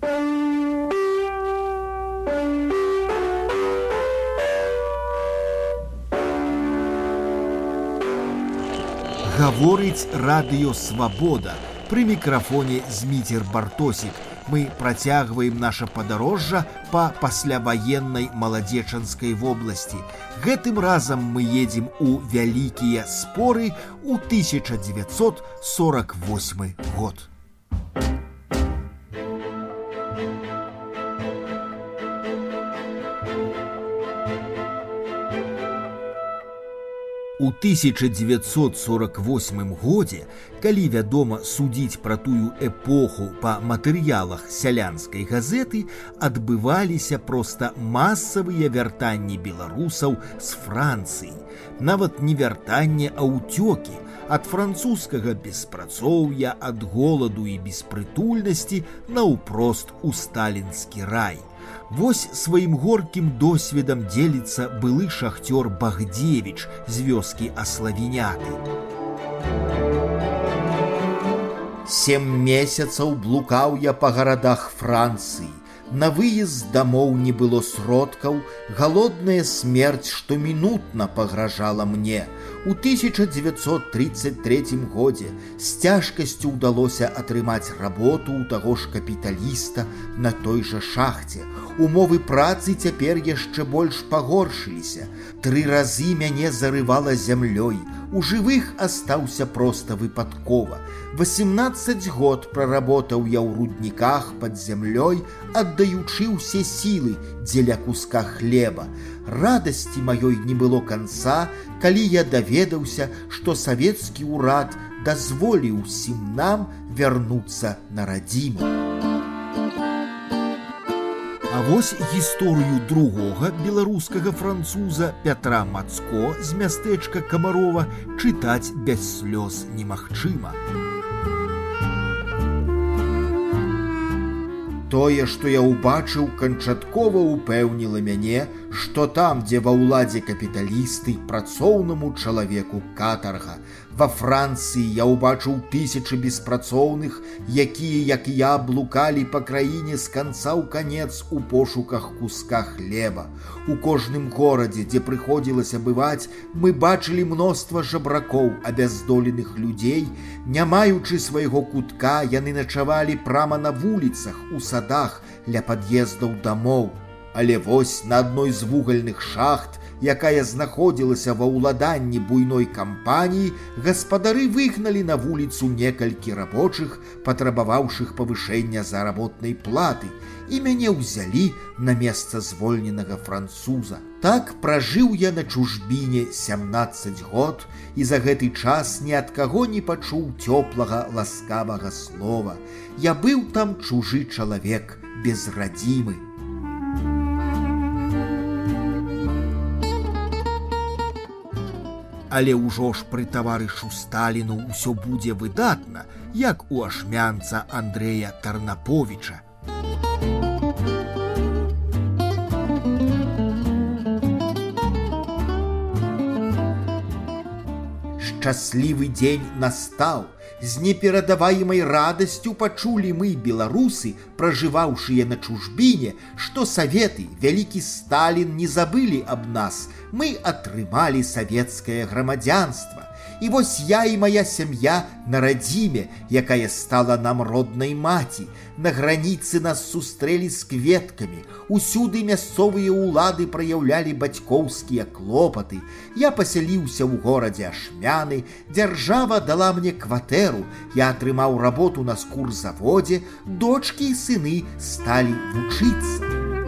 Гаворыць радыё «Свабода». Пры мікрафоне Зміцер Бартосік. Мы працягваем наша падарожжа па пасляваеннай маладзечанскай вобласці. Гэтым разам мы едзем у вялікія споры ў 1948 год. У 1948 годзе, калі, вядома, судзіць пра тую эпоху па матэрыялах сялянскай газеты, адбываліся проста масавыя вяртанні беларусаў з Францыі. Нават не вяртанне, а ўцёкі ад французскага беспрацоўя, ад голаду і беспрытульнасці наўпрост у сталінскі рай. Вось сваім горкім досведам дзеліцца былы шахцёр Багдзевіч з вёскі Аславіняты. 7 месяцаў блукаў я па гарадах Францыі. На выезд дамоў не было сродкаў, галодная смерць штомінутна пагражала мне. У 1933 годзе з цяжкасцю ўдалося атрымаць работу ў таго ж капіталіста на той жа шахце. Умовы працы цяпер яшчэ больш пагоршыліся. 3 разы мяне зарывала зямлёй. У жывых астаўся проста выпадкова. 18 год праработаў я ў рудніках пад зямлёй, аддаючы ўсе сілы дзеля куска хлеба. Радасці маёй не было канца, калі я даведаўся, што савецкі ўрад дазволіў усім нам вярнуцца на радзіму. А вось гісторыю другога беларускага француза Пятра Мацко з мястэчка Камарова чытаць без слёз немагчыма. Тое, што я ўбачыў, канчаткова ўпэўніла мяне, што там, дзе ва ўладзе капіталісты, працоўнаму чалавеку катарга. Во Францыі я ўбачыў тысячы беспрацоўных, якія, як я, блукалі па краіне з канца ў канец у пошуках куска хлеба. У кожным горадзе, дзе прыходзілася бываць, мы бачылі мноства жабракоў, абяздоленых людзей. Не маючы свайго кутка, яны начавалі прама на вуліцах, у садах, ля пад'ездаў дамоў. Але вось на адной з вугальных шахт, якая знаходзілася ва ўладанні буйной кампаніі, гаспадары выгналі на вуліцу некалькі рабочых, патрабаваўшых павышэння заработнай платы, і мяне ўзялі на месца звольненага француза. Так пражыў я на чужбіне 17 год, і за гэты час ні ад каго не пачуў цёплага, ласкавага слова. Я быў там чужы чалавек, без радзімы. Але ўжо ж пры таварышу Сталіну ўсё будзе выдатна, як у ашмянца Андрэя Тарнаповіча. Шчаслівы дзень настаў. З неперадаваемай радасцю пачулі мы, беларусы, пражываўшыя на чужбіне, што саветы, вялікі Сталін не забылі аб нас. Мы атрымалі савецкае грамадзянства. І вось я і моя сям'я на радзіме, якая стала нам роднай маці. На граніцы нас сустрэлі з кветкамі. Усюды мясцовыя ўлады праяўлялі бацькоўскія клопаты. Я пасяліўся ў горадзе Ашмяны, дзяржава дала мне кватэру, я атрымаў работу на скурзаводзе, дочкі і сыны сталі вучыцца.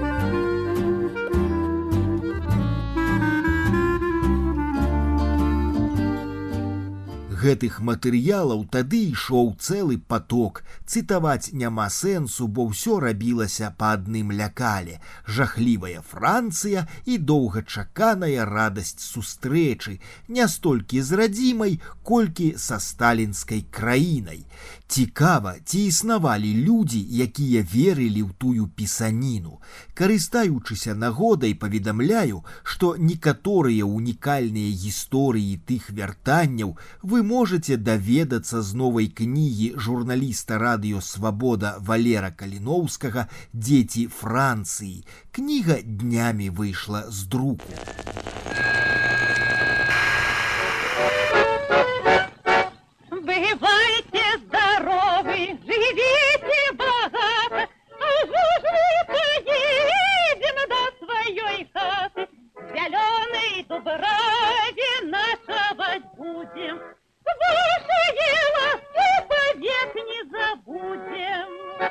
Гэтых матэрыялаў тады ішоў цэлы паток. Цытаваць няма сэнсу, бо ўсё рабілася па адным лякале. Жахлівая Францыя і доўгачаканая радасць сустрэчы, не столькі з радзімай, колькі са сталінскай краінай. Цікава, ці існавалі людзі, якія верылі ў тую пісаніну. Карыстаючыся нагодай, паведамляю, што некаторыя унікальныя гісторыі тых вяртанняў вы можаце даведацца з новай кнігі журналіста радыё «Свабода» Валера Каліноўскага «Дзеці Францыі». Кніга днямі выйшла з друку. Бывайте здоровы, живите богато, а жужжится едем до своей хаты. Зеленой дубраве нашивать будем, ваши ласки повек не забудем.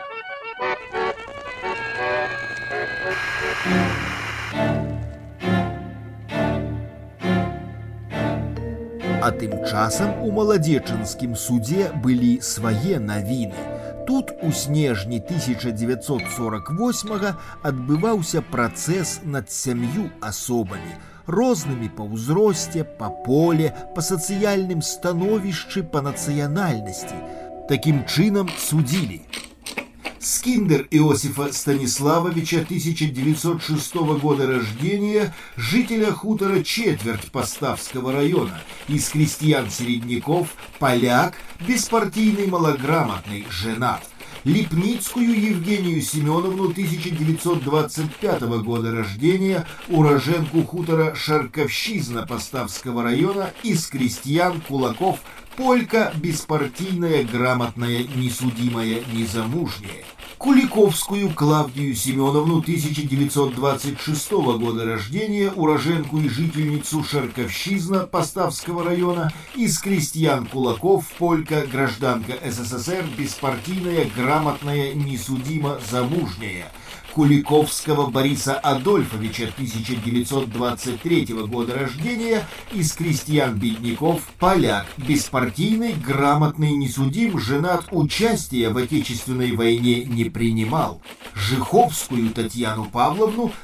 А тым часам у маладзечанскім судзе былі свае навіны. Тут у снежні 1948 адбываўся працэс над 7 асобамі, рознымі па ўзросце, па поле, па сацыяльным становішчы, па нацыянальнасці. Такім чынам судзілі Скиндер Иосифа Станиславовича, 1906 года рождения, жителя хутора Четверть Поставского района, из крестьян-середняков, поляк, беспартийный, малограмотный, женат. Липницкую Евгению Семеновну, 1925 года рождения, уроженку хутора Шарковщизна Поставского района, из крестьян, кулаков, полька, беспартийная, грамотная, несудимая, незамужняя. Куликовскую Клавдию Семеновну, 1926 года рождения, уроженку и жительницу Шарковщизна Поставского района, из крестьян кулаков, полька, гражданка СССР, беспартийная, грамотная, несудимо, замужняя. Куликовского Бориса Адольфовича, 1923 года рождения, из крестьян-бедняков, поляк, беспартийный, грамотный, несудим, женат, участия в Отечественной войне не принимал. Жиховскую Татьяну Павловну,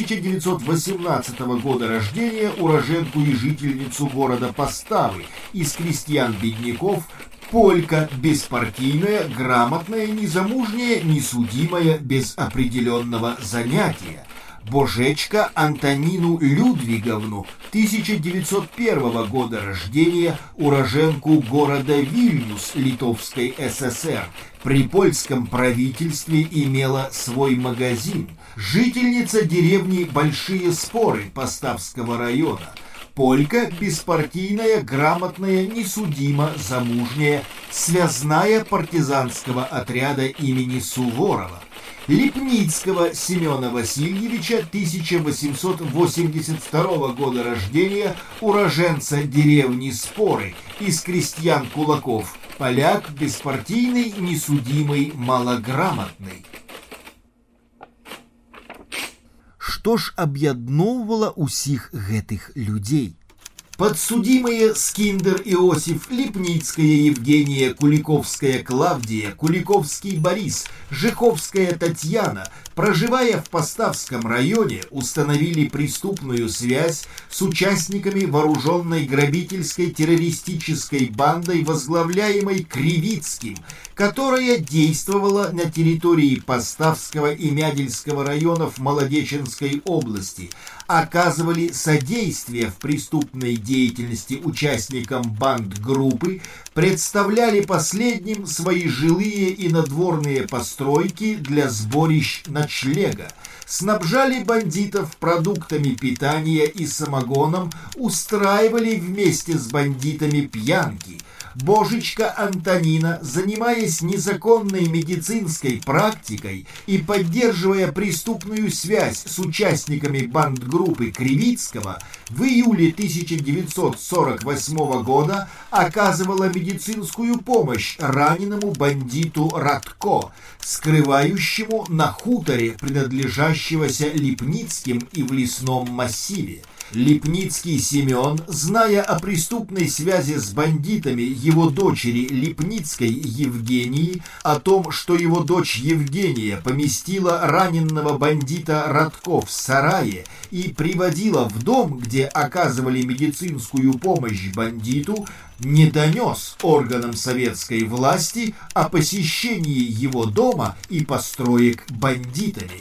1918 года рождения, уроженку и жительницу города Поставы, из крестьян-бедняков, полька, беспартийная, грамотная, незамужняя, несудимая, без определенного занятия. Божечка Антонину Людвиговну, 1901 года рождения, уроженку города Вильнюс Литовской ССР. При польском правительстве имела свой магазин. Жительница деревни Большие Споры Поставского района. Полька, беспартийная, грамотная, несудимо, замужняя, связная партизанского отряда имени Суворова. Липницкого Семена Васильевича, 1882 года рождения, уроженца деревни Споры, из крестьян кулаков, поляк, беспартийный, несудимый, малограмотный. Што ж аб'ядноўвала ўсіх гэтых людзей? Подсудимые Скиндер Иосиф, Липницкая Евгения, Куликовская Клавдия, Куликовский Борис, Жиховская Татьяна, проживая в Поставском районе, установили преступную связь с участниками вооруженной грабительской террористической бандой, возглавляемой Кривицким, которая действовала на территории Поставского и Мядельского районов Молодеченской области, оказывали содействие в преступной деятельности участникам банд-группы, представляли последним свои жилые и надворные постройки для сборищ ночлега, снабжали бандитов продуктами питания и самогоном, устраивали вместе с бандитами пьянки. Божечка Антонина, занимаясь незаконной медицинской практикой и поддерживая преступную связь с участниками бандгруппы Кривицкого, в июле 1948 года оказывала медицинскую помощь раненому бандиту Радко, скрывающему на хуторе, принадлежащегося Липницким и в лесном массиве. Липницкий Семен, зная о преступной связи с бандитами его дочери Липницкой Евгении, о том, что его дочь Евгения поместила раненного бандита Радко в сарае и приводила в дом, где оказывали медицинскую помощь бандиту, не донес органам советской власти о посещении его дома и построек бандитами.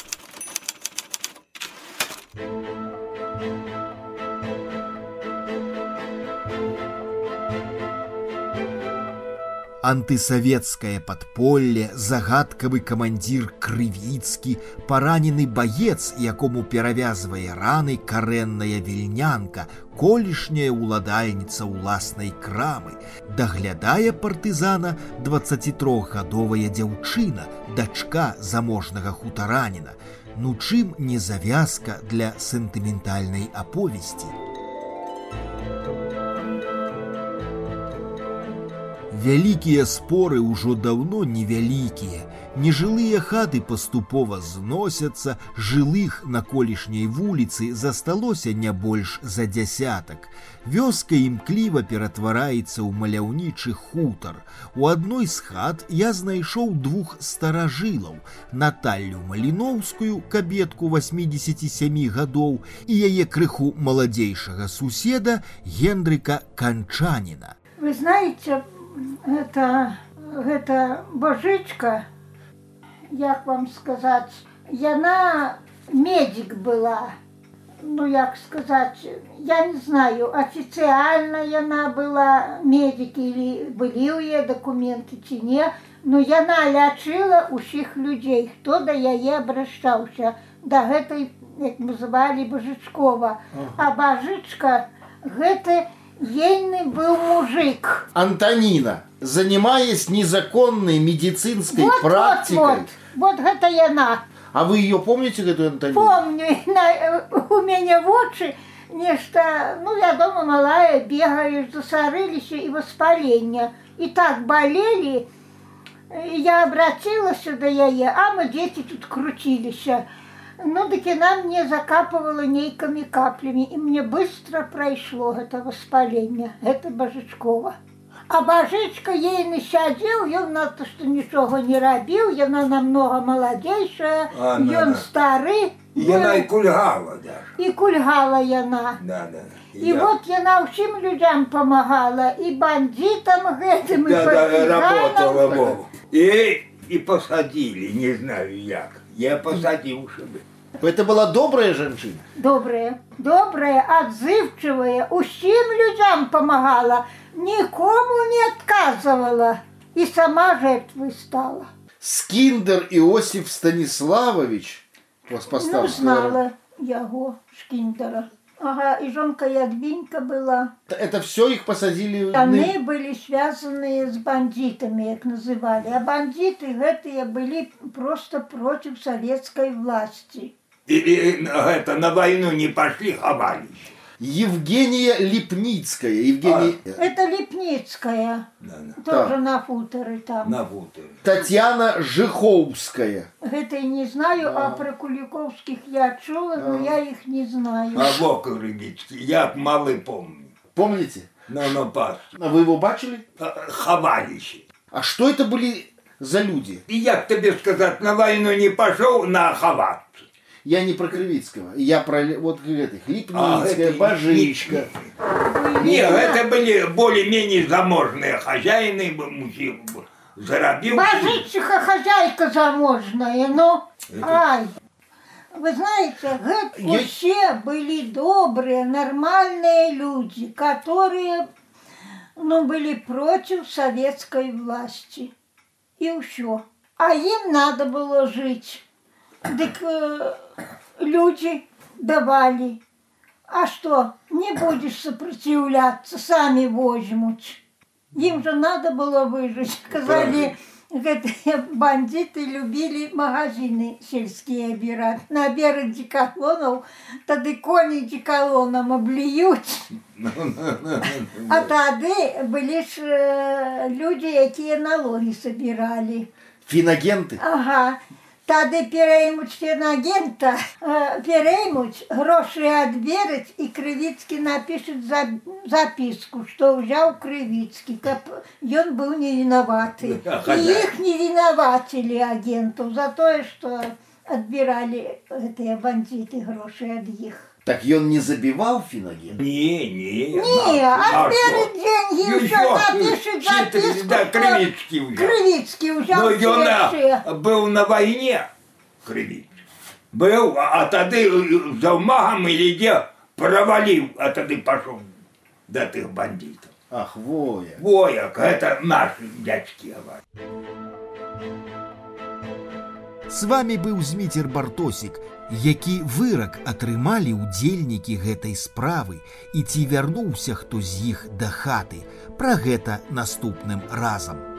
Антысоветское подполье, загадкавы камандзір Крывіцкі, паранены баец, якому перавязвае раны карэнная вільнянка, колішняя ўладальніца ўласнай крамы. Даглядае партызана 23гадовая дзяўчына, дачка заможнага хутараніна. Ну чым не завязка для сентыментальнай аповесці? Вялікія споры ўжо даўно невялікія. Нежылыя хаты паступова зносяцца, жылых на колішняй вуліцы засталося не больш за дзясятак. Вёска імкліва ператвараецца ў маляўнічы хутар. У адной з хат я знайшоў двух старажылаў: Наталлю Маліноўскую, кабетку 87 гадоў, і яе крыху маладзейшага суседа Гендрыка Канчаніна. Вы знаете, гэта божычка, як вам сказаць, яна медик была. Ну, як сказаць, я не знаю, официально яна была медик или былі ў яе документы ці не, но яна лячыла ўсіх людзей, хто да яе абращаўся, да гэтай, як называлі, Божычкова. А божычка гэта ейный был мужик. Антонина, занимаясь незаконной медицинской практикой. Вот это яна. А вы ее помните, эту Антонину? Помню. У меня в очи нечто, ну, я дома малая, бегаешь, засорылись и воспаление. И так болели. Я обратилась сюда, а мы дети тут крутились. Ну, так она мне закапывала нейкими каплями, и мне быстро прошло это воспаление, это Божычкова. А божычка ей не сядзеў, ён на то, што нічога не рабіў, яна намного маладзейшая, ён стары. Яна і кульгала даже. І кульгала яна. І вот яна ўсім людзям помагала, і бандитам гэтым, і партизанам. И посадили, не знаю як. Я посадил, чтобы... Это была добрая женщина? Добрая, отзывчивая, усім людям помогала, никому не отказывала и сама жертвой стала. Скиндер Иосиф Станиславович вас поставил? Ну, знала его, Шкиндера. Ага, и жонка Ядвинька была. Это все их посадили? Они были связаны с бандитами, как называли. А бандиты гэтые были просто против советской власти. И это на войну не пошли, ховались. Евгения Липницкая. Евгения... Это Липницкая. Тоже на хуторе там. На хуторе. Татьяна Жиховская. Это я не знаю, а про Куликовских я чула, но я их не знаю. А Вокрыгицкий, я малый помню. Помните? На пас. А вы его бачили? Ховались. А что это были за люди? И я тебе сказать, на войну не пошел, на ховаться. Я не про Кривицкого, я про вот этих Липницкая, Божичка. Нет, это были более-менее заможные хозяины, мужчины, заробил. Божичиха хозяйка заможная, но... Ай, вы знаете, все были добрые, нормальные люди, которые, ну, были против советской власти. И все. А им надо было жить. Так люди давали. А что, не будешь сопротивляться, сами возьмут. Им же надо было выжить. Сказали, бандиты любили магазины сельские обирать. На берег декатлонов, тогда кони декалоном облиют. А тогда были ж люди, которые налоги собирали. Финагенты? Ага. тады переймуць фінагента, переймуць, грошы адберуць, і Крывіцкі напішуць запіску, што ўзяў Крывіцкі, каб ён быў не вінаваты. І іх не вінавацілі агентаў за тое, што адбіралі гэтыя бандзіты грошы ад іх. Так ён не забіваў фінагент? Не, адберуць деньги, ўсё напішуць запіску, Крывіцкі ўзяў першыя. Был на войне, Крывіцкі. Был, а тады за магом или где провалил, а тады пошел до тых бандитов. Ах, Вояк. Вояк, это наши дядьки. С вами быў Зміцер Бартосік, які вырак атрымалі ўдзельнікі гэтай справы і ці вярнуўся хто з іх да хаты. Пра гэта наступным разам.